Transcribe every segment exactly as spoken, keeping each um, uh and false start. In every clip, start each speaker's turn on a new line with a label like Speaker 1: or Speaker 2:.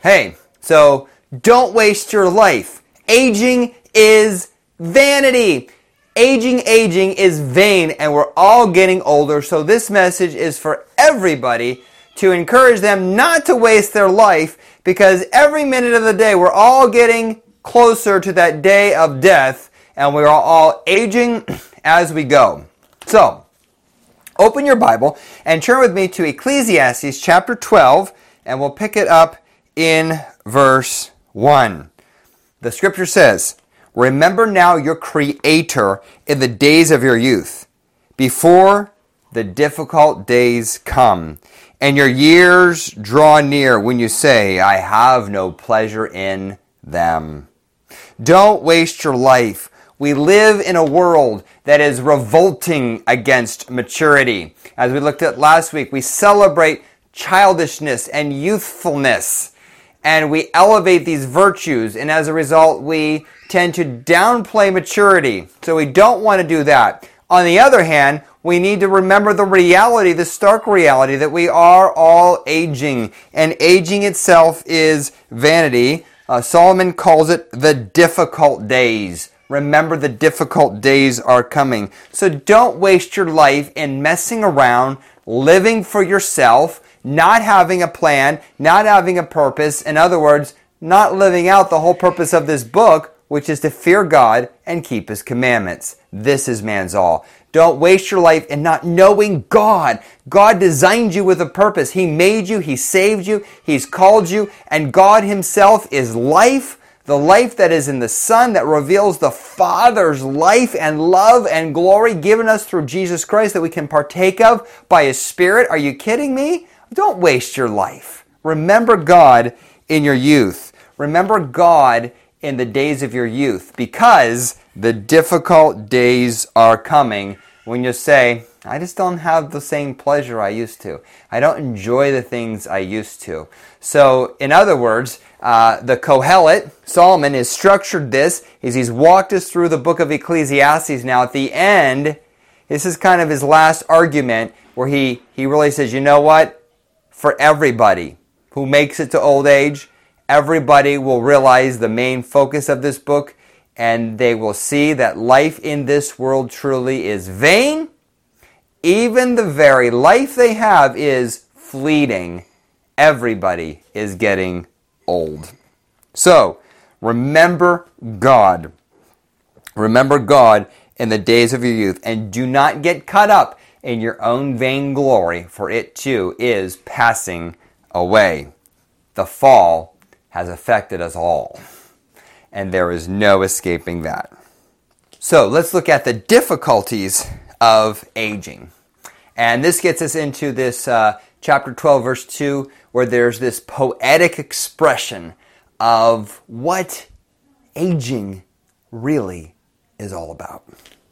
Speaker 1: Hey, so don't waste your life. Aging is vanity. Aging, aging is vain, and we're all getting older, so this message is for everybody to encourage them not to waste their life, because every minute of the day we're all getting closer to that day of death, and we're all aging as we go. So, open your Bible and turn with me to Ecclesiastes chapter twelve, and we'll pick it up in verse one. The scripture says, "Remember now your Creator in the days of your youth, before the difficult days come, and your years draw near when you say, I have no pleasure in them." Don't waste your life. We live in a world that is revolting against maturity. As we looked at last week, we celebrate childishness and youthfulness, and we elevate these virtues, and as a result, we tend to downplay maturity. So we don't want to do that. On the other hand, we need to remember the reality, the stark reality, that we are all aging, and aging itself is vanity. Uh, Solomon calls it the difficult days. Remember, the difficult days are coming. So don't waste your life in messing around, living for yourself, not having a plan, not having a purpose. In other words, not living out the whole purpose of this book, which is to fear God and keep His commandments. This is man's all. Don't waste your life in not knowing God. God designed you with a purpose. He made you, He saved you, He's called you, and God Himself is life, the life that is in the Son, that reveals the Father's life and love and glory given us through Jesus Christ that we can partake of by His Spirit. Are you kidding me? Don't waste your life. Remember God in your youth. Remember God in the days of your youth, because the difficult days are coming when you say, I just don't have the same pleasure I used to. I don't enjoy the things I used to. So, in other words, uh, the Kohelet, Solomon, has structured this as he's walked us through the book of Ecclesiastes. Now, at the end, this is kind of his last argument where he, he really says, you know what? For everybody who makes it to old age, everybody will realize the main focus of this book, and they will see that life in this world truly is vain. Even the very life they have is fleeting. Everybody is getting old. So, remember God. Remember God in the days of your youth, and do not get caught up in your own vainglory, for it too is passing away. The fall has affected us all, and there is no escaping that. So let's look at the difficulties of aging. And this gets us into this uh, chapter twelve, verse two, where there's this poetic expression of what aging really is all about.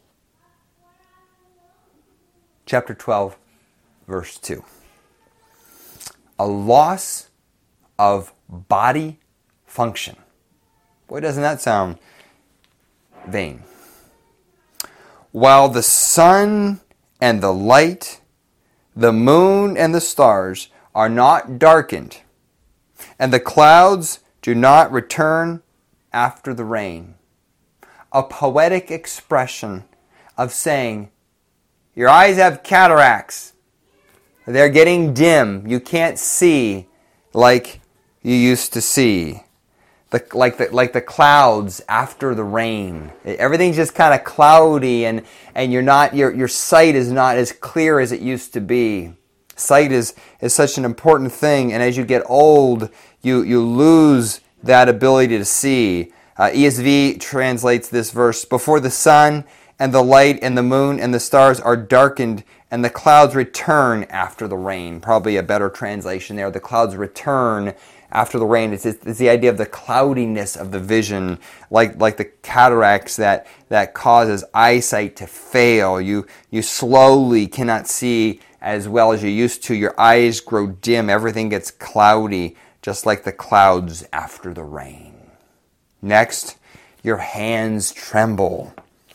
Speaker 1: Chapter twelve, verse two. A loss of body function. Boy, doesn't that sound vain. While the sun and the light, the moon and the stars are not darkened, and the clouds do not return after the rain. A poetic expression of saying, your eyes have cataracts. They're getting dim. You can't see like you used to see. The, like, the, like the clouds after the rain. Everything's just kind of cloudy, and, and you're not, your, your sight is not as clear as it used to be. Sight is, is such an important thing, and as you get old, you, you lose that ability to see. Uh, E S V translates this verse, before the sun and the light and the moon and the stars are darkened, and the clouds return after the rain. Probably a better translation there. The clouds return after the rain. It's, it's the idea of the cloudiness of the vision, like like the cataracts that, that causes eyesight to fail. You, you slowly cannot see as well as you used to. Your eyes grow dim. Everything gets cloudy, just like the clouds after the rain. Next, your hands tremble.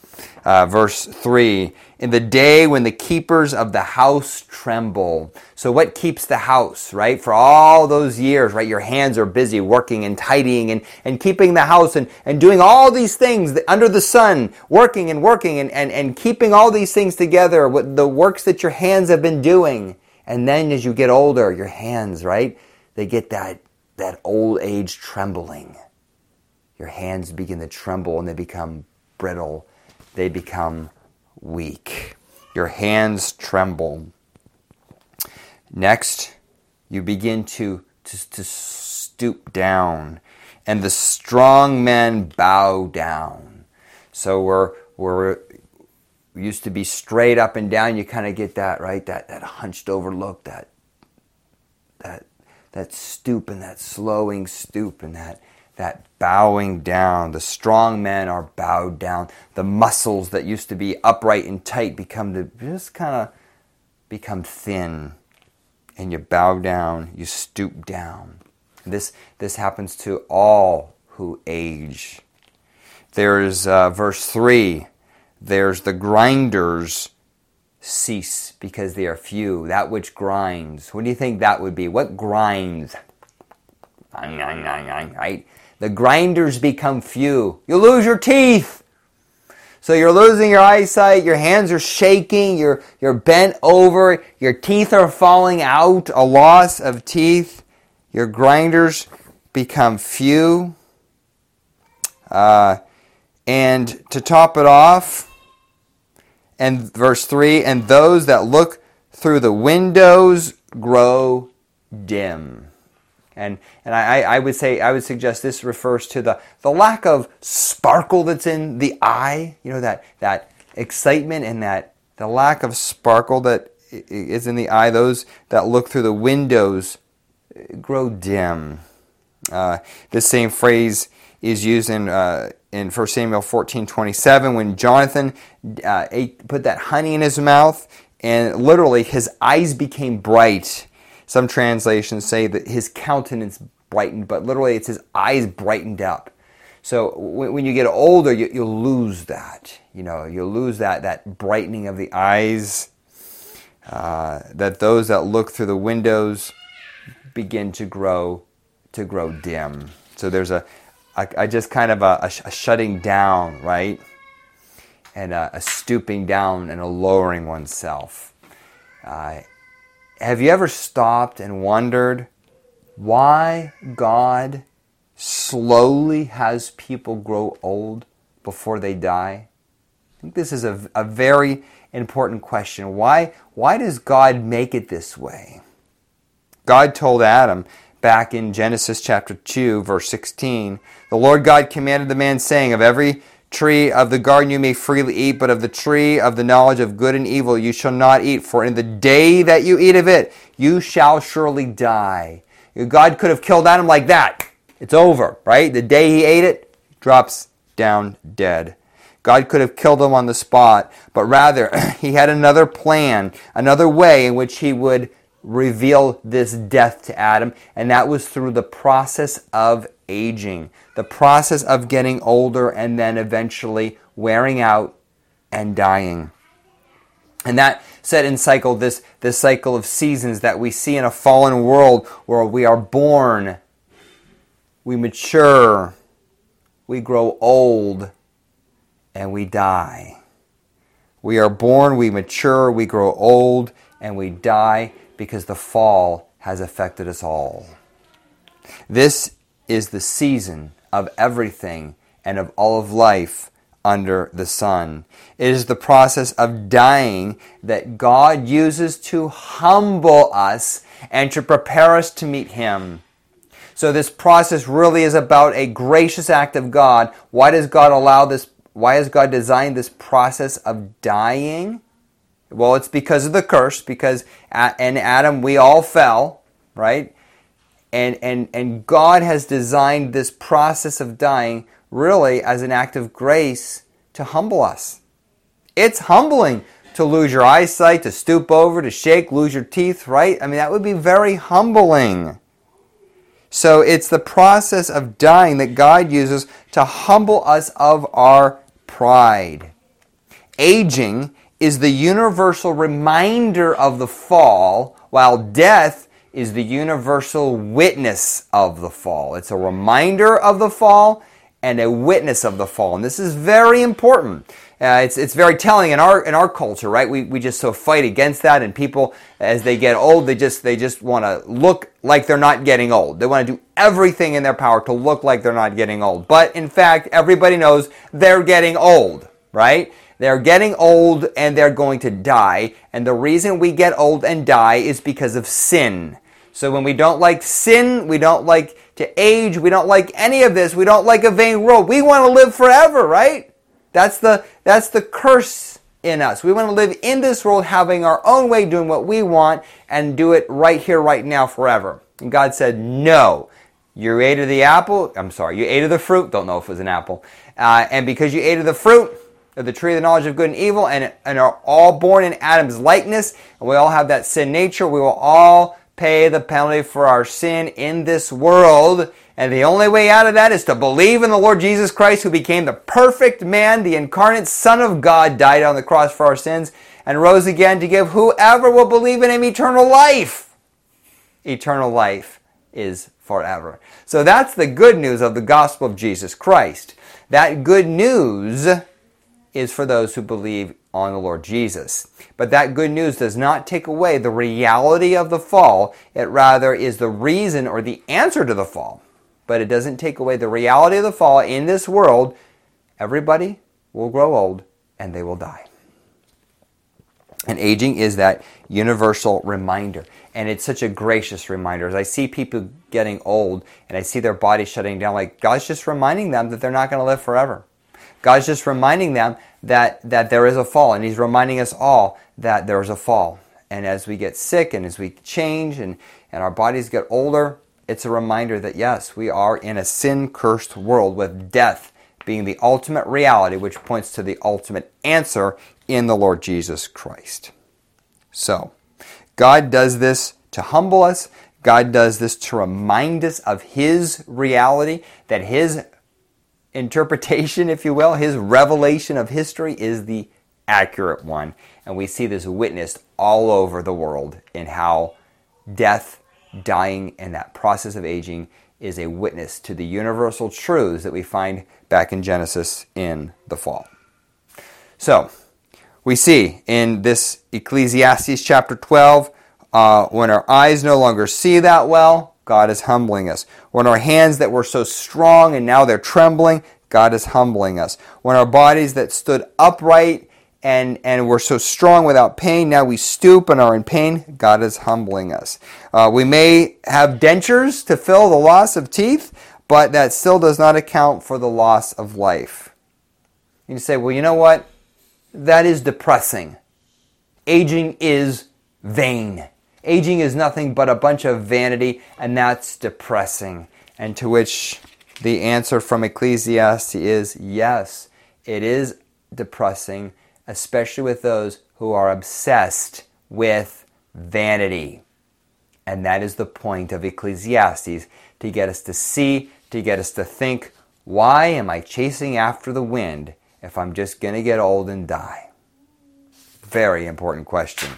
Speaker 1: Uh, verse three, in the day when the keepers of the house tremble. So what keeps the house, right? For all those years, right? Your hands are busy working and tidying and, and keeping the house and, and doing all these things under the sun, working and working and, and, and keeping all these things together, with the works that your hands have been doing. And then as you get older, your hands, right? They get that, that old age trembling. Your hands begin to tremble and they become brittle. They become weak. Your hands tremble. Next, you begin to, to, to stoop down, and the strong men bow down. So we're, we're we used to be straight up and down. You kind of get that, right? That, that hunched over look, that, that, that stoop and that slowing stoop and that That bowing down. The strong men are bowed down. The muscles that used to be upright and tight become to just kind of become thin. And you bow down, you stoop down. This this happens to all who age. There's uh, verse three. There's the grinders cease because they are few. That which grinds. What do you think that would be? What grinds? Right? The grinders become few. You lose your teeth. So you're losing your eyesight, your hands are shaking, you're, you're bent over, your teeth are falling out, a loss of teeth. Your grinders become few. Uh, and to top it off, and verse three, and those that look through the windows grow dim. And and I, I would say I would suggest this refers to the, the lack of sparkle that's in the eye, you know, that that excitement and that the lack of sparkle that is in the eye. Those that look through the windows grow dim. Uh, this same phrase is used in uh, in First Samuel fourteen twenty-seven when Jonathan uh, ate, put that honey in his mouth, and literally his eyes became bright. Some translations say that his countenance brightened, but literally it's his eyes brightened up. So when you get older, you, you lose that. You know, you lose that, that brightening of the eyes. Uh, that those that look through the windows begin to grow to grow dim. So there's a, a, a just kind of a, a, a shutting down, right? And a, a stooping down and a lowering oneself. Uh, Have you ever stopped and wondered why God slowly has people grow old before they die? I think this is a, a very important question. Why, why does God make it this way? God told Adam back in Genesis chapter two, verse sixteen, the Lord God commanded the man, saying, of every tree of the garden you may freely eat, but of the tree of the knowledge of good and evil you shall not eat, for in the day that you eat of it, you shall surely die. God could have killed Adam like that. It's over, right? The day he ate it, drops down dead. God could have killed him on the spot, but rather he had another plan, another way in which he would reveal this death to Adam, and that was through the process of aging, the process of getting older and then eventually wearing out and dying. And that set in cycle this, this cycle of seasons that we see in a fallen world where we are born, we mature, we grow old, and we die. We are born, we mature, we grow old, and we die because the fall has affected us all. This is the season of everything and of all of life under the sun. It is the process of dying that God uses to humble us and to prepare us to meet Him. So this process really is about a gracious act of God. Why does God allow this? Why has God designed this process of dying? Well, it's because of the curse, because in Adam we all fell, right? And, and, and God has designed this process of dying really as an act of grace to humble us. It's humbling to lose your eyesight, to stoop over, to shake, lose your teeth, right? I mean, that would be very humbling. So it's the process of dying that God uses to humble us of our pride. Aging is the universal reminder of the fall, while death is the universal witness of the fall. It's a reminder of the fall and a witness of the fall. And this is very important. Uh, it's it's very telling in our in our culture, right? We we just so fight against that, and people, as they get old, they just they just want to look like they're not getting old. They want to do everything in their power to look like they're not getting old. But in fact, everybody knows they're getting old, right? They're getting old and they're going to die. And the reason we get old and die is because of sin. So when we don't like sin, we don't like to age, we don't like any of this, we don't like a vain world. We want to live forever, right? That's the that's the curse in us. We want to live in this world having our own way, doing what we want, and do it right here, right now, forever. And God said, no. You ate of the apple, I'm sorry, you ate of the fruit, don't know if it was an apple, uh, and because you ate of the fruit of the tree of the knowledge of good and evil, and, and are all born in Adam's likeness, and we all have that sin nature, we will all pay the penalty for our sin in this world. And the only way out of that is to believe in the Lord Jesus Christ, who became the perfect man, the incarnate Son of God, died on the cross for our sins, and rose again to give whoever will believe in him eternal life. Eternal life is forever. So that's the good news of the gospel of Jesus Christ. That good news is for those who believe on the Lord Jesus. But that good news does not take away the reality of the fall. It rather is the reason or the answer to the fall. But it doesn't take away the reality of the fall. In this world, everybody will grow old and they will die. And aging is that universal reminder. And it's such a gracious reminder. As I see people getting old and I see their body shutting down, like God's just reminding them that they're not going to live forever. God's just reminding them that, that there is a fall. And He's reminding us all that there is a fall. And as we get sick and as we change and, and our bodies get older, it's a reminder that yes, we are in a sin-cursed world with death being the ultimate reality, which points to the ultimate answer in the Lord Jesus Christ. So, God does this to humble us. God does this to remind us of His reality, that His interpretation, if you will, His revelation of history is the accurate one. And we see this witnessed all over the world in how death, dying, and that process of aging is a witness to the universal truths that we find back in Genesis in the fall. So, we see in this Ecclesiastes chapter twelve, uh, when our eyes no longer see that well, God is humbling us. When our hands that were so strong and now they're trembling, God is humbling us. When our bodies that stood upright and, and were so strong without pain, now we stoop and are in pain, God is humbling us. Uh, we may have dentures to fill the loss of teeth, but that still does not account for the loss of life. You say, well, you know what? That is depressing. Aging is vain. Aging is nothing but a bunch of vanity, and that's depressing. And to which the answer from Ecclesiastes is yes, it is depressing, especially with those who are obsessed with vanity. And that is the point of Ecclesiastes, to get us to see, to get us to think, why am I chasing after the wind if I'm just going to get old and die? Very important question.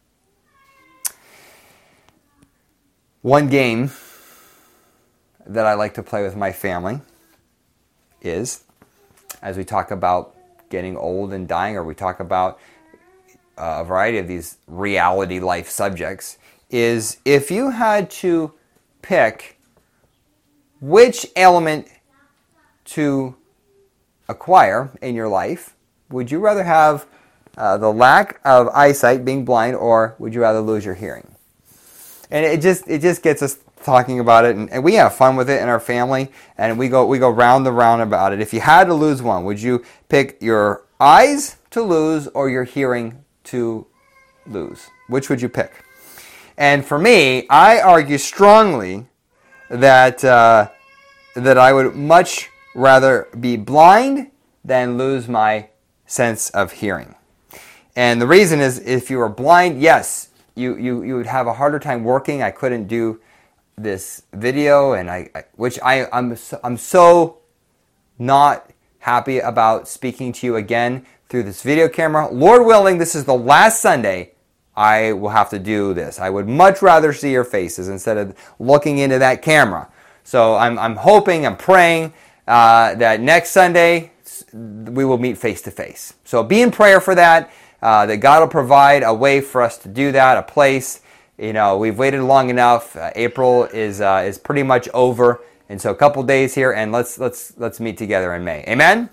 Speaker 1: One game that I like to play with my family is, as we talk about getting old and dying, or we talk about a variety of these reality life subjects, is if you had to pick which element to acquire in your life, would you rather have uh, the lack of eyesight, being blind, or would you rather lose your hearing? And it just it just gets us talking about it, and, and we have fun with it in our family, and we go we go round and round about it. If you had to lose one, would you pick your eyes to lose or your hearing to lose? Which would you pick? And for me, I argue strongly that uh, that I would much rather be blind than lose my sense of hearing. And the reason is, if you were blind, yes, you, you, you would have a harder time working. I couldn't do this video, and I, I which I I'm so, I'm so not happy about speaking to you again through this video camera. Lord willing, this is the last Sunday I will have to do this. I would much rather see your faces instead of looking into that camera. So I'm, I'm hoping, I'm praying uh, that next Sunday we will meet face to face. So be in prayer for that, uh, that God will provide a way for us to do that, a place. You know, we've waited long enough. Uh, April is uh, is pretty much over, and so a couple days here, and let's let's let's meet together in May. Amen.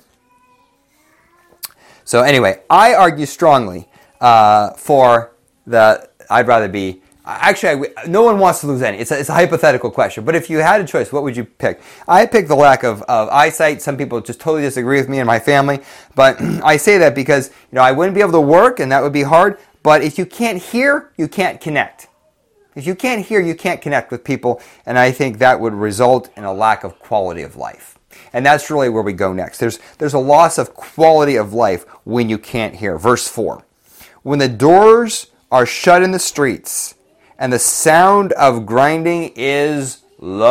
Speaker 1: So anyway, I argue strongly uh, for the. I'd rather be. Actually, I, no one wants to lose any. It's a, it's a hypothetical question. But if you had a choice, what would you pick? I pick the lack of, of eyesight. Some people just totally disagree with me and my family. But I say that because, you know, I wouldn't be able to work and that would be hard. But if you can't hear, you can't connect. If you can't hear, you can't connect with people. And I think that would result in a lack of quality of life. And that's really where we go next. There's, there's a loss of quality of life when you can't hear. Verse four. When the doors are shut in the streets, and the sound of grinding is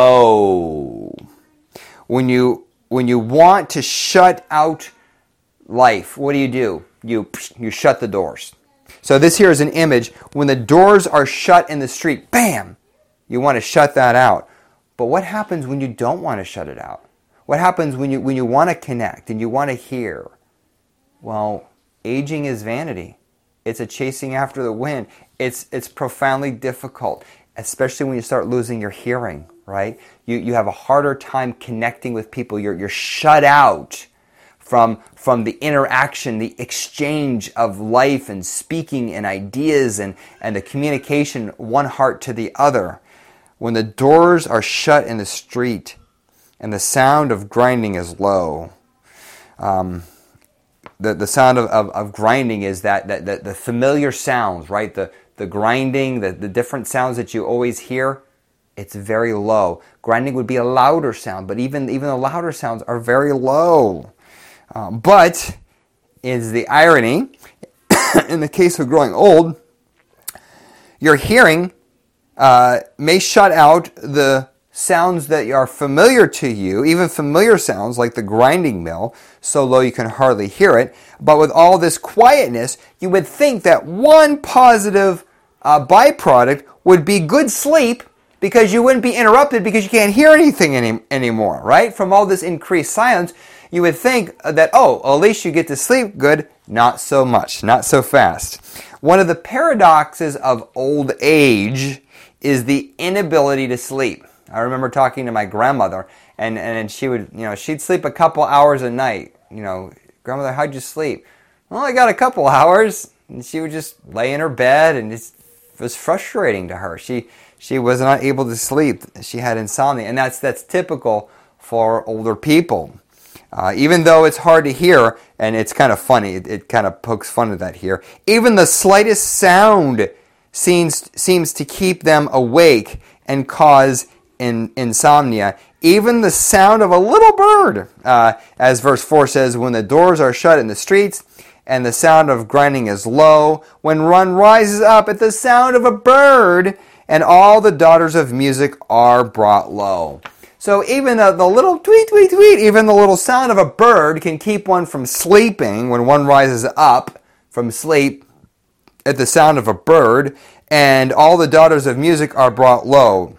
Speaker 1: low. When you when you want to shut out life, what do you do? You you shut the doors. So this here is an image. When the doors are shut in the street, bam, you want to shut that out. But what happens when you don't want to shut it out? What happens when you when you want to connect and you want to hear? Well, aging is vanity. It's a chasing after the wind. It's it's profoundly difficult, especially when you start losing your hearing, right? You you have a harder time connecting with people. You're you're shut out from from the interaction, the exchange of life and speaking and ideas and, and the communication one heart to the other. When the doors are shut in the street and the sound of grinding is low. Um The, the sound of, of, of grinding is that, that, that the familiar sounds, right? The, the grinding, the, the different sounds that you always hear, it's very low. Grinding would be a louder sound, but even, even the louder sounds are very low. Um, but is the irony, in the case of growing old, your hearing uh, may shut out the sounds that are familiar to you, even familiar sounds like the grinding mill, so low you can hardly hear it. But with all this quietness, you would think that one positive uh, byproduct would be good sleep because you wouldn't be interrupted because you can't hear anything any, anymore, right? From all this increased silence, you would think that, oh, at least you get to sleep good. Not so much, not so fast. One of the paradoxes of old age is the inability to sleep. I remember talking to my grandmother, and, and she would, you know, she'd sleep a couple hours a night. You know, grandmother, how'd you sleep? Well, I got a couple hours. And she would just lay in her bed, and it was frustrating to her. She she was not able to sleep. She had insomnia, and that's that's typical for older people. Uh, even though it's hard to hear, and it's kind of funny, it, it kind of pokes fun at that here. Even the slightest sound seems seems to keep them awake and cause in insomnia. Even the sound of a little bird, uh, as verse four says, when the doors are shut in the streets and the sound of grinding is low, when one rises up at the sound of a bird and all the daughters of music are brought low. So even the, the little tweet, tweet, tweet, even the little sound of a bird can keep one from sleeping when one rises up from sleep at the sound of a bird, and all the daughters of music are brought low.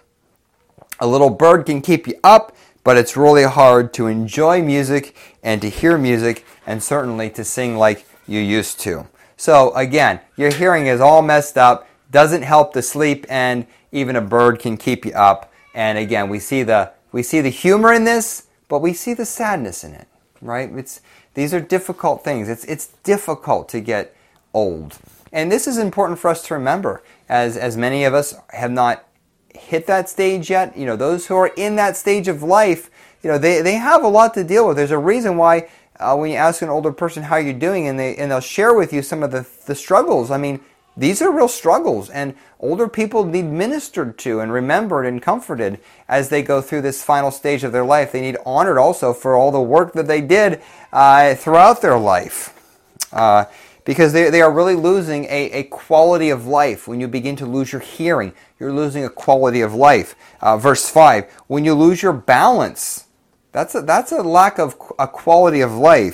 Speaker 1: A little bird can keep you up, but it's really hard to enjoy music and to hear music and certainly to sing like you used to. So again, your hearing is all messed up, doesn't help the sleep, and even a bird can keep you up. And again, we see the we see the humor in this, but we see the sadness in it, right? It's these are difficult things. It's it's difficult to get old. And this is important for us to remember, as as many of us have not hit that stage yet. You know, those who are in that stage of life, you know, they, they have a lot to deal with. There's a reason why uh, when you ask an older person how you're doing, and they and they'll share with you some of the the struggles. I mean, these are real struggles, and older people need ministered to and remembered and comforted as they go through this final stage of their life. They need honored also for all the work that they did uh, throughout their life. Uh, Because they, they are really losing a, a quality of life. When you begin to lose your hearing, you're losing a quality of life. Uh, verse five, when you lose your balance, that's a, that's a lack of a quality of life.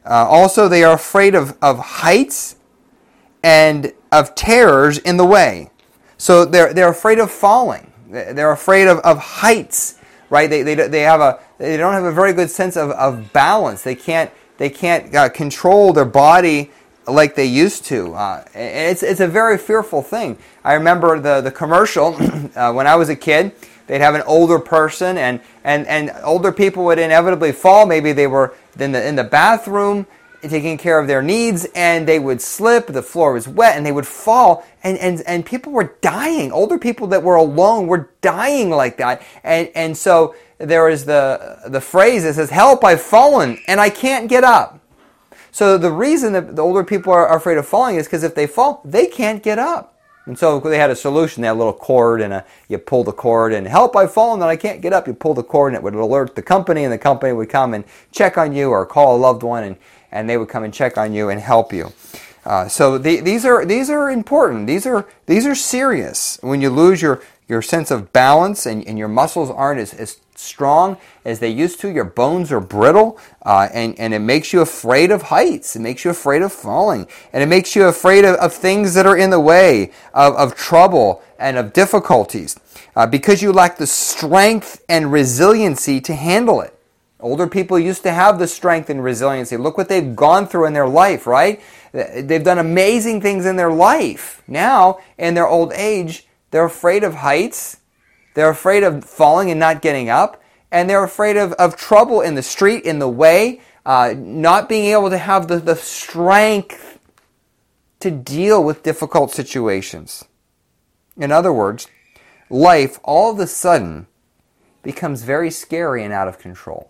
Speaker 1: Uh, also, they are afraid of, of heights and of terrors in the way. So they're they're afraid of falling. They're afraid of, of heights, right? They, they they have a they don't have a very good sense of, of balance. They can't they can't uh, control their body like they used to. Uh, and it's it's a very fearful thing. I remember the the commercial uh, when I was a kid. They'd have an older person, and, and, and older people would inevitably fall. Maybe they were in the in the bathroom taking care of their needs, and they would slip. The floor was wet, and they would fall. And, and, and people were dying. Older people that were alone were dying like that. And and so there is the the phrase that says, "Help! I've fallen, and I can't get up." So the reason that the older people are afraid of falling is because if they fall, they can't get up. And so they had a solution. They had a little cord, and a, you pull the cord, and help, I've fallen, and I can't get up. You pull the cord, and it would alert the company, and the company would come and check on you or call a loved one, and, and they would come and check on you and help you. Uh, so the, these are these are important. These are these are serious. When you lose your, your sense of balance and, and your muscles aren't as, as strong as they used to, your bones are brittle, uh, and, and it makes you afraid of heights. It makes you afraid of falling. And it makes you afraid of, of things that are in the way, of, of trouble and of difficulties, uh, because you lack the strength and resiliency to handle it. Older people used to have the strength and resiliency. Look what they've gone through in their life, right? They've done amazing things in their life. Now, in their old age, they're afraid of heights. They're afraid of falling and not getting up. And they're afraid of, of trouble in the street, in the way, uh, not being able to have the, the strength to deal with difficult situations. In other words, life all of a sudden becomes very scary and out of control.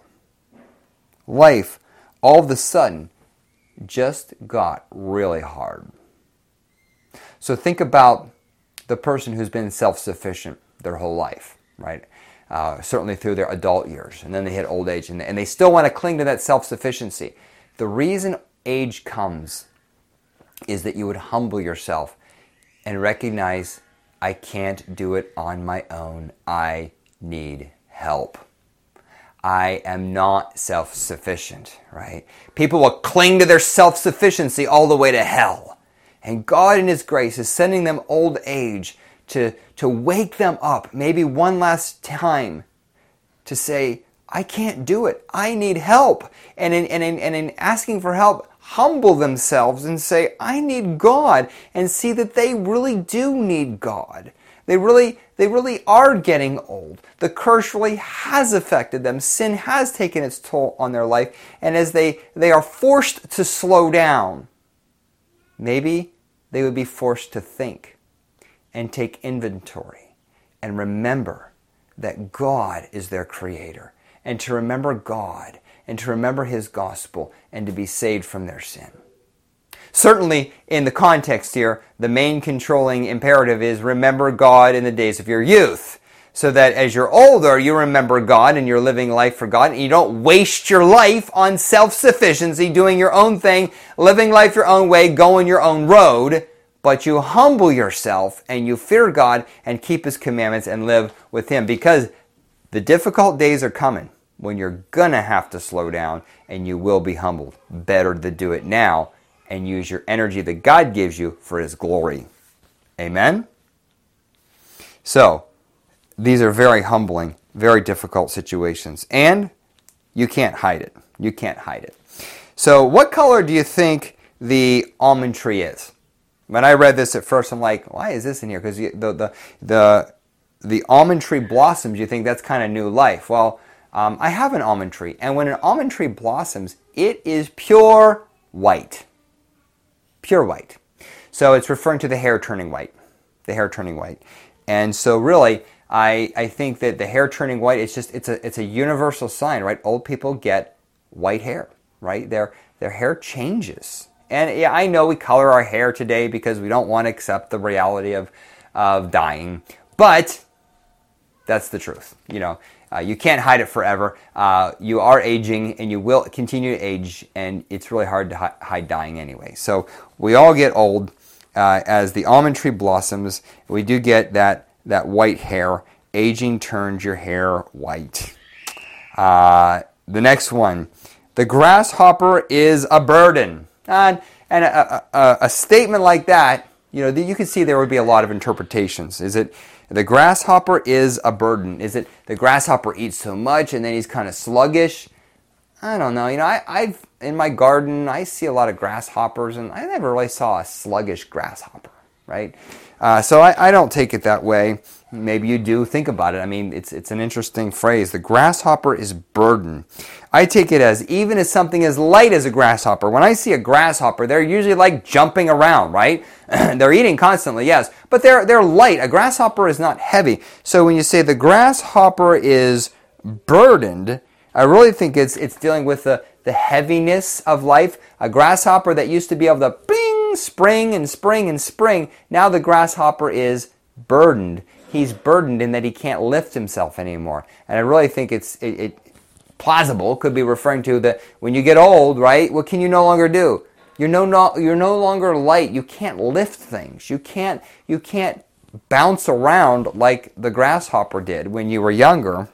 Speaker 1: Life all of a sudden just got really hard. So think about the person who's been self-sufficient their whole life, right? Uh, certainly through their adult years, and then they hit old age, and, and they still want to cling to that self-sufficiency. The reason age comes is that you would humble yourself and recognize, I can't do it on my own. I need help. I am not self-sufficient, right? People will cling to their self-sufficiency all the way to hell. And God in His grace is sending them old age to, to wake them up maybe one last time to say, I can't do it. I need help. And in, and in, and in asking for help, humble themselves and say, I need God, and see that they really do need God. They really, they really are getting old. The curse really has affected them. Sin has taken its toll on their life. And as they, they are forced to slow down, maybe they would be forced to think and take inventory and remember that God is their creator, and to remember God and to remember His gospel and to be saved from their sin. Certainly, in the context here, the main controlling imperative is remember God in the days of your youth, so that as you're older, you remember God and you're living life for God, and you don't waste your life on self-sufficiency, doing your own thing, living life your own way, going your own road, but you humble yourself and you fear God and keep His commandments and live with Him, because the difficult days are coming when you're going to have to slow down and you will be humbled. Better to do it now and use your energy that God gives you for His glory. Amen? So, these are very humbling, very difficult situations. And you can't hide it. You can't hide it. So, what color do you think the almond tree is? When I read this at first, I'm like, why is this in here? Because the, the, the, the almond tree blossoms, you think that's kind of new life. Well, um, I have an almond tree. And when an almond tree blossoms, it is pure white. Pure white. So it's referring to the hair turning white. The hair turning white. And so really, I I think that the hair turning white, it's just it's a it's a universal sign, right? Old people get white hair, right? Their their hair changes. And yeah, I know we color our hair today because we don't want to accept the reality of of dying. But that's the truth. You know, uh, you can't hide it forever. Uh, you are aging, and you will continue to age, and it's really hard to hi- hide dying anyway. So we all get old. Uh, as the almond tree blossoms, we do get that, that white hair. Aging turns your hair white. Uh, the next one, The grasshopper is a burden. And, and a, a, a statement like that, you know, you can see there would be a lot of interpretations. Is it the grasshopper is a burden? Is it the grasshopper eats so much and then he's kind of sluggish? I don't know. You know, I, I've in my garden, I see a lot of grasshoppers, and I never really saw a sluggish grasshopper, right? Uh, so I, I don't take it that way. Maybe you do. Think about it. I mean, it's it's an interesting phrase. The grasshopper is burden. I take it as even as something as light as a grasshopper. When I see a grasshopper, they're usually like jumping around, right? They're eating constantly, yes, but they're they're light. A grasshopper is not heavy. So when you say the grasshopper is burdened, I really think it's it's dealing with the, the heaviness of life. A grasshopper that used to be able to bing, spring and spring and spring, now the grasshopper is burdened. He's burdened in that he can't lift himself anymore. And I really think it's it, it plausible, could be referring to that when you get old, right, what can you no longer do? You're no, no you're no longer light. You can't lift things. You can't you can't bounce around like the grasshopper did when you were younger.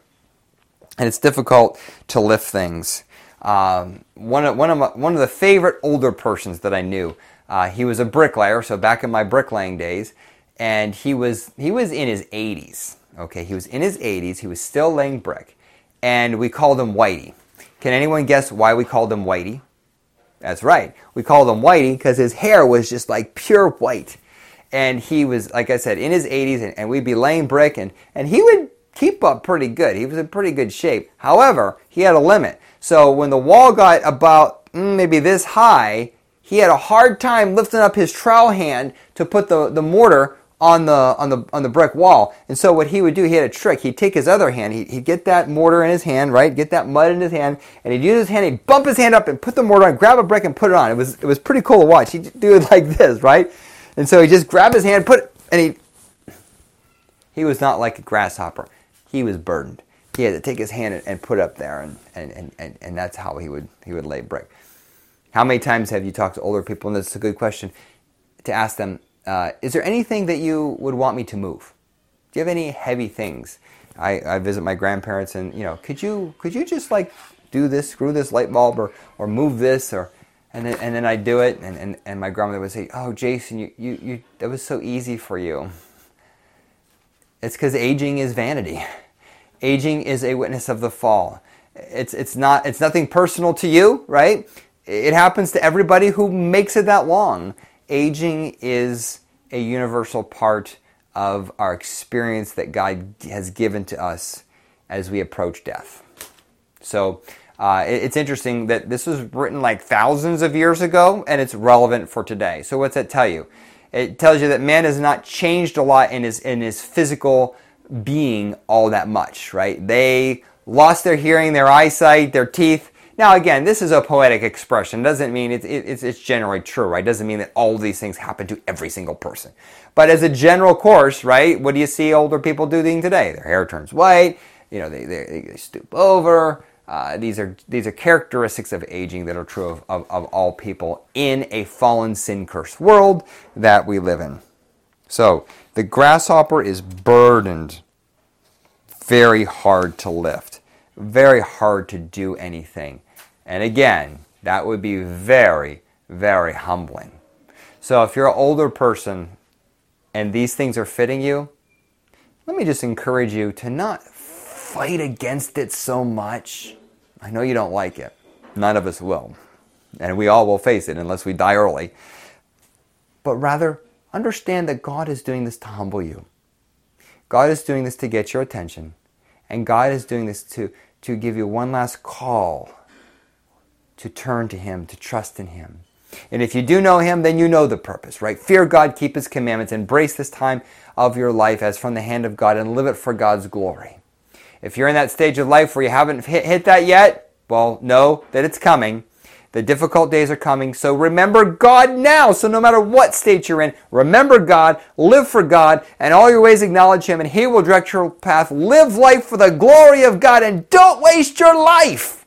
Speaker 1: And it's difficult to lift things. Um, one of one of my, one of the favorite older persons that I knew, uh, he was a bricklayer. So back in my bricklaying days, and he was he was in his eighties. Okay, he was in his eighties. He was still laying brick, and we called him Whitey. Can anyone guess why we called him Whitey? That's right. We called him Whitey because his hair was just like pure white, and he was, like I said, in his eighties, and, and we'd be laying brick, and and he would keep up pretty good. He was in pretty good shape. However, he had a limit. So when the wall got about mm, maybe this high, he had a hard time lifting up his trowel hand to put the, the mortar on the on the on the brick wall. And so what he would do, he had a trick. He'd take his other hand, he'd, he'd get that mortar in his hand, right? Get that mud in his hand, and he'd use his hand, he'd bump his hand up and put the mortar on, grab a brick and put it on. It was it was pretty cool to watch. He'd do it like this, right? And so he just grabbed his hand, put it, and he he was not like a grasshopper. He was burdened. He had to take his hand and, and put it up there, and, and, and, and that's how he would he would lay brick. How many times have you talked to older people, and this is a good question, to ask them, uh, is there anything that you would want me to move? Do you have any heavy things? I, I visit my grandparents, and, you know, could you could you just, like, do this, screw this light bulb, or, or move this, or and then, and then I'd do it, and, and, and my grandmother would say, oh, Jason, you, you, you that was so easy for you. It's because aging is vanity. Aging is a witness of the fall. It's it's not it's nothing personal to you, right? It happens to everybody who makes it that long. Aging is a universal part of our experience that God has given to us as we approach death. So uh, it's interesting that this was written like thousands of years ago, and it's relevant for today. So what's that tell you? It tells you that man has not changed a lot in his in his physical being all that much, right? They lost their hearing, their eyesight, their teeth. Now, again, this is a poetic expression. Doesn't mean it's it's, it's generally true, right? Doesn't mean that all these things happen to every single person. But as a general course, right? What do you see older people doing today? Their hair turns white. You know, they they, they stoop over. Uh, these are these are characteristics of aging that are true of, of, of all people in a fallen, sin-cursed world that we live in. So, the grasshopper is burdened, very hard to lift, very hard to do anything. And again, that would be very, very humbling. So if you're an older person and these things are fitting you, let me just encourage you to not fight against it so much. I know you don't like it. None of us will. And we all will face it unless we die early. But rather, understand that God is doing this to humble you. God is doing this to get your attention. And God is doing this to, to give you one last call to turn to Him, to trust in Him. And if you do know Him, then you know the purpose, right? Fear God, keep His commandments, embrace this time of your life as from the hand of God, and live it for God's glory. If you're in that stage of life where you haven't hit, hit that yet, well, know that it's coming. The difficult days are coming, so remember God now. So no matter what state you're in, remember God, live for God, and all your ways acknowledge Him, and He will direct your path. Live life for the glory of God, and don't waste your life,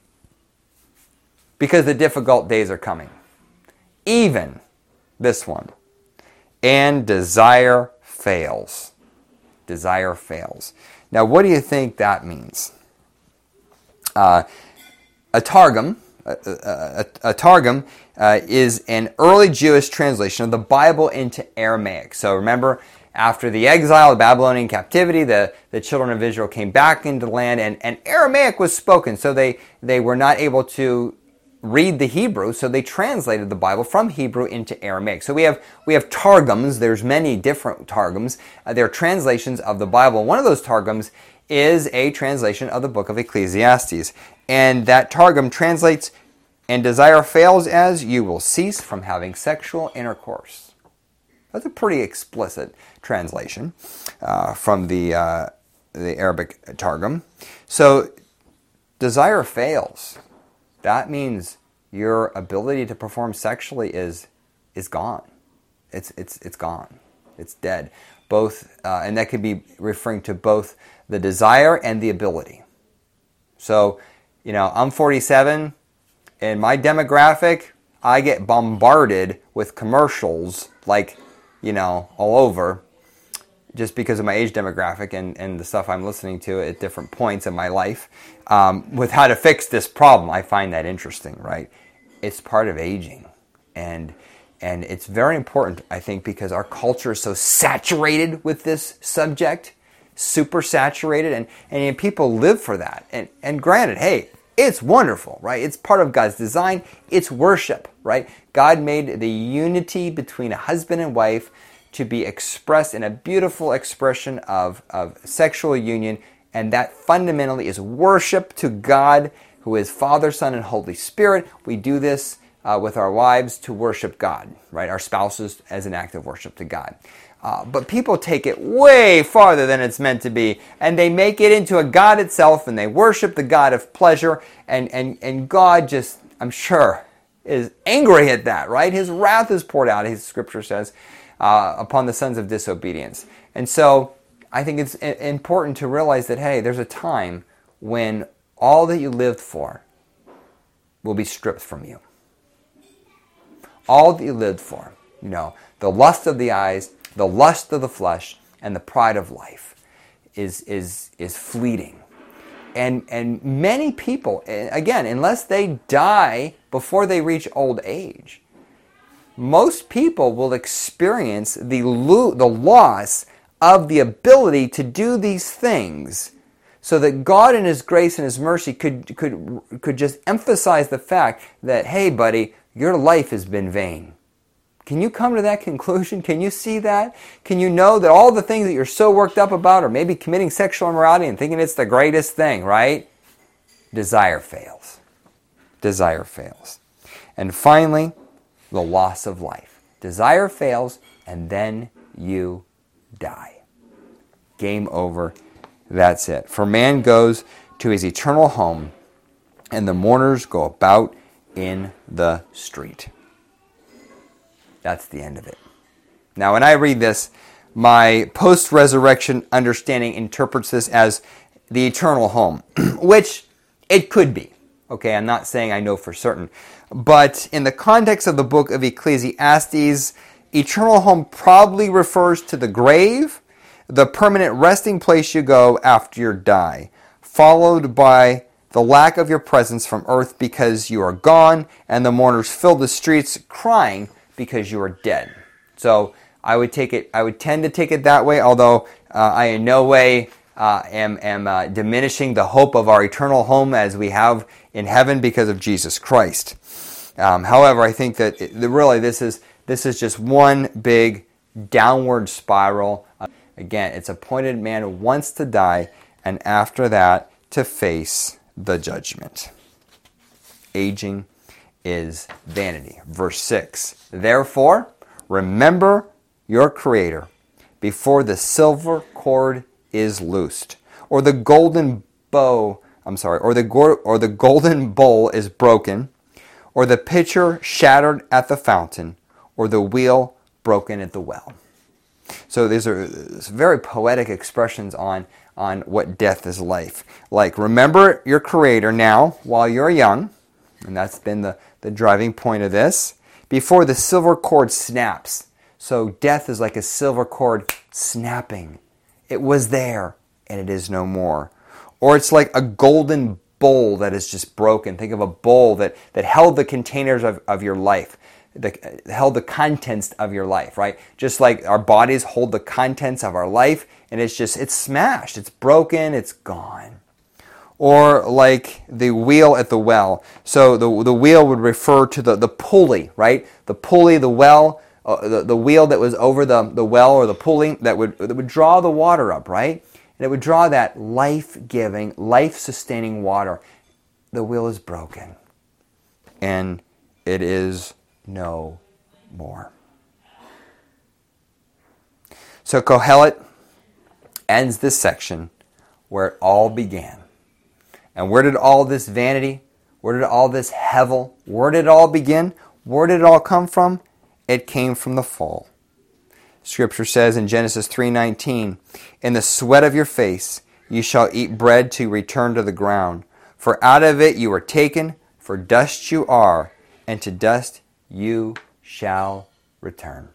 Speaker 1: because the difficult days are coming. Even this one. And desire fails. Desire fails. Now, what do you think that means? Uh, a targum, a, a, a Targum uh, is an early Jewish translation of the Bible into Aramaic. So remember, after the exile, the Babylonian captivity, the, the children of Israel came back into the land, and, and Aramaic was spoken, so they, they were not able to read the Hebrew, so they translated the Bible from Hebrew into Aramaic. So we have we have Targums. There's many different Targums. Uh, they're translations of the Bible. One of those Targums is a translation of the book of Ecclesiastes. And that Targum translates, "And desire fails as you will cease from having sexual intercourse." That's a pretty explicit translation uh, from the, uh, the Arabic Targum. So desire fails. That means your ability to perform sexually is is gone. It's it's it's gone. It's dead. Both, uh, and that could be referring to both the desire and the ability. So, you know, I'm forty-seven. In my demographic, I get bombarded with commercials, like, you know, all over, just because of my age demographic and, and the stuff I'm listening to at different points in my life, um, with how to fix this problem. I find that interesting, right? It's part of aging. And and it's very important, I think, because our culture is so saturated with this subject, super saturated, and, and people live for that. And, and granted, hey, it's wonderful, right? It's part of God's design. It's worship, right? God made the unity between a husband and wife to be expressed in a beautiful expression of, of sexual union, and that fundamentally is worship to God, who is Father, Son, and Holy Spirit. We do this uh, with our wives to worship God, right? Our spouses as an act of worship to God. Uh, but people take it way farther than it's meant to be, and they make it into a God itself, and they worship the God of pleasure, and, and, and God just, I'm sure, is angry at that, right? His wrath is poured out, his scripture says, uh, upon the sons of disobedience. And so I think it's important to realize that, hey, there's a time when all that you lived for will be stripped from you. All that you lived for, you know, the lust of the eyes, the lust of the flesh, and the pride of life is is is fleeting. And and many people, again, unless they die before they reach old age, most people will experience the lo- the loss of the ability to do these things, so that God in His grace and His mercy could could could just emphasize the fact that, hey, buddy, your life has been vain. Can you come to that conclusion? Can you see that? Can you know that all the things that you're so worked up about, or maybe committing sexual immorality and thinking it's the greatest thing, right? Desire fails. Desire fails. And finally, the loss of life. Desire fails, and then you die. Game over. That's it. For man goes to his eternal home, and the mourners go about in the street. That's the end of it. Now, when I read this, my post-resurrection understanding interprets this as the eternal home, which it could be. Okay, I'm not saying I know for certain. But in the context of the book of Ecclesiastes, eternal home probably refers to the grave, the permanent resting place you go after you die, followed by the lack of your presence from earth because you are gone, and the mourners fill the streets crying because you are dead. So I would take it. I would tend to take it that way. Although uh, I in no way uh, am am uh, diminishing the hope of our eternal home as we have in heaven because of Jesus Christ. Um, however, I think that it, really this is this is just one big downward spiral. Uh, again, it's appointed man who wants to die, and after that to face the judgment. Aging is vanity. Verse six. Therefore, remember your Creator before the silver cord is loosed, or the golden bow, I'm sorry, or the go- or the golden bowl is broken, or the pitcher shattered at the fountain, or the wheel broken at the well. So these are very poetic expressions on, on what death is like. Like, remember your Creator now while you're young, and that's been the, the driving point of this, before the silver cord snaps. So death is like a silver cord snapping. It was there, and it is no more. Or it's like a golden bowl that is just broken. Think of a bowl that, that held the containers of, of your life, the, held the contents of your life, right? Just like our bodies hold the contents of our life, and it's just, it's smashed, it's broken, it's gone. Or like the wheel at the well. So the, the wheel would refer to the, the pulley, right? The pulley, the well, uh, the, the wheel that was over the, the well or the pulley that would, that would draw the water up, right? And it would draw that life-giving, life-sustaining water. The wheel is broken. And it is no more. So Kohelet ends this section where it all began. And where did all this vanity, where did all this hevel, where did it all begin? Where did it all come from? It came from the fall. Scripture says in Genesis three nineteen, "In the sweat of your face you shall eat bread to return to the ground. For out of it you were taken, for dust you are, and to dust you shall return."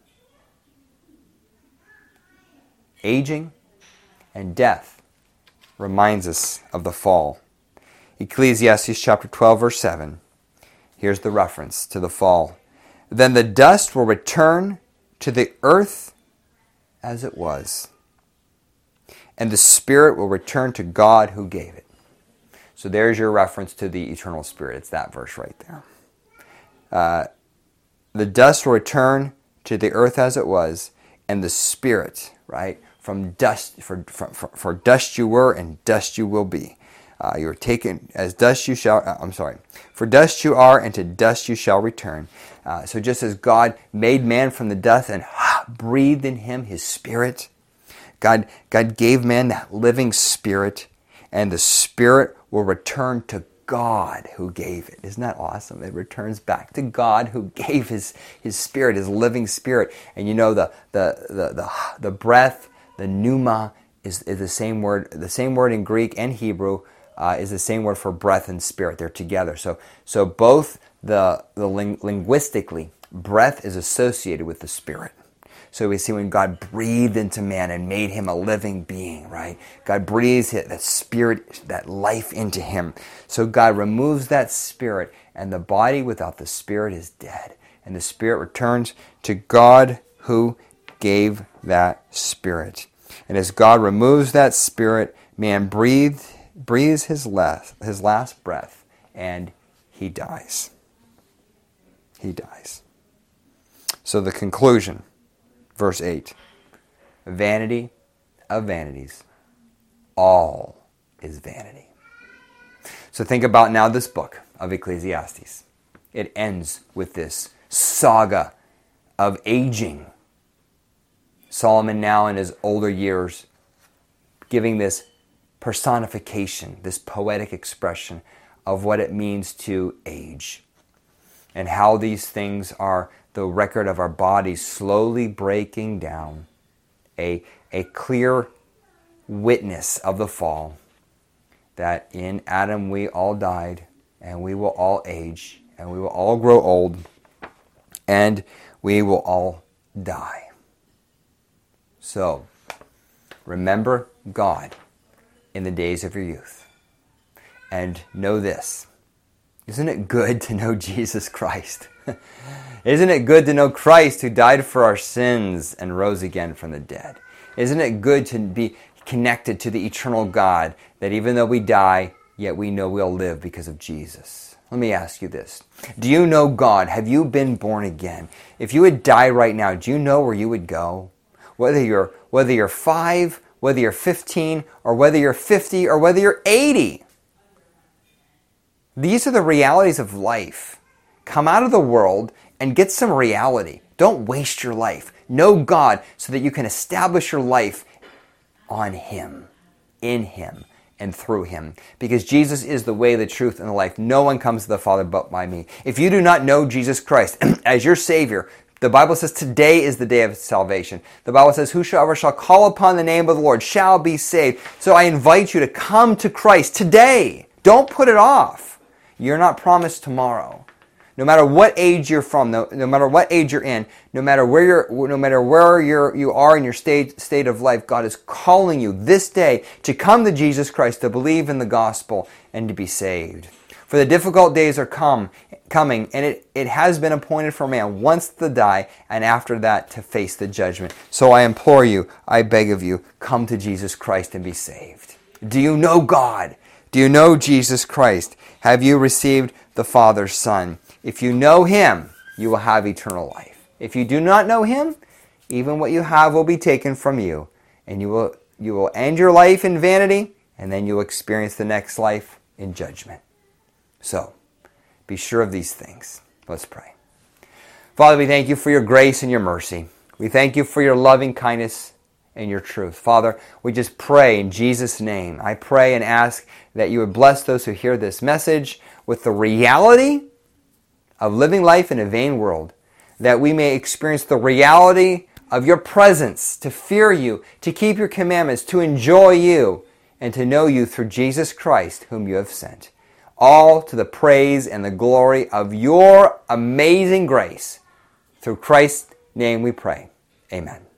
Speaker 1: Aging and death reminds us of the fall. Ecclesiastes chapter twelve, verse seven. Here's the reference to the fall. "Then the dust will return to the earth as it was, and the spirit will return to God who gave it." So there's your reference to the eternal spirit. It's that verse right there. Uh, the dust will return to the earth as it was, and the spirit, right? From dust, for, for, for, for dust you were, and dust you will be. Uh, you are taken as dust you shall, uh, I'm sorry, for dust you are, and to dust you shall return. Uh, so just as God made man from the dust and ah, breathed in him his spirit, God, God gave man that living spirit, and the spirit will return to God who gave it. Isn't that awesome? It returns back to God who gave his, his spirit, his living spirit. And you know the the the the, the breath, the pneuma, is, is the same word, the same word in Greek and Hebrew. Uh, is the same word for breath and spirit. They're together. So so both the, the ling- linguistically, breath is associated with the spirit. So we see when God breathed into man and made him a living being, right? God breathes that spirit, that life into him. So God removes that spirit, and the body without the spirit is dead. And the spirit returns to God who gave that spirit. And as God removes that spirit, man breathed breathes his last, his last breath, and he dies. He dies. So the conclusion, verse eight, vanity of vanities, all is vanity. So think about now this book of Ecclesiastes. It ends with this saga of aging. Solomon now in his older years giving this personification, this poetic expression of what it means to age, and how these things are the record of our bodies slowly breaking down, a, a clear witness of the fall, that in Adam we all died, and we will all age, and we will all grow old, and we will all die. So, remember God in the days of your youth. And know this. Isn't it good to know Jesus Christ? Isn't it good to know Christ who died for our sins and rose again from the dead? Isn't it good to be connected to the eternal God, that even though we die, yet we know we'll live because of Jesus? Let me ask you this. Do you know God? Have you been born again? If you would die right now, do you know where you would go? Whether you're, whether you're five, whether you're fifteen, or whether you're fifty, or whether you're eighty. These are the realities of life. Come out of the world and get some reality. Don't waste your life. Know God so that you can establish your life on Him, in Him, and through Him. Because Jesus is the way, the truth, and the life. No one comes to the Father but by me. If you do not know Jesus Christ as your Savior, the Bible says today is the day of salvation. The Bible says, whosoever shall call upon the name of the Lord shall be saved. So I invite you to come to Christ today. Don't put it off. You're not promised tomorrow. No matter what age you're from, no, no matter what age you're in, no matter where you're, no matter where you're, you are in your state, state of life, God is calling you this day to come to Jesus Christ, to believe in the gospel, and to be saved. For the difficult days are come, coming, and it, it has been appointed for man once to die, and after that to face the judgment. So I implore you, I beg of you, come to Jesus Christ and be saved. Do you know God? Do you know Jesus Christ? Have you received the Father's Son? If you know Him, you will have eternal life. If you do not know Him, even what you have will be taken from you, and you will you will end your life in vanity, and then you will experience the next life in judgment. So, be sure of these things. Let's pray. Father, we thank you for your grace and your mercy. We thank you for your loving kindness and your truth. Father, we just pray in Jesus' name. I pray and ask that you would bless those who hear this message with the reality of living life in a vain world, that we may experience the reality of your presence, to fear you, to keep your commandments, to enjoy you, and to know you through Jesus Christ, whom you have sent. All to the praise and the glory of your amazing grace. Through Christ's name we pray. Amen.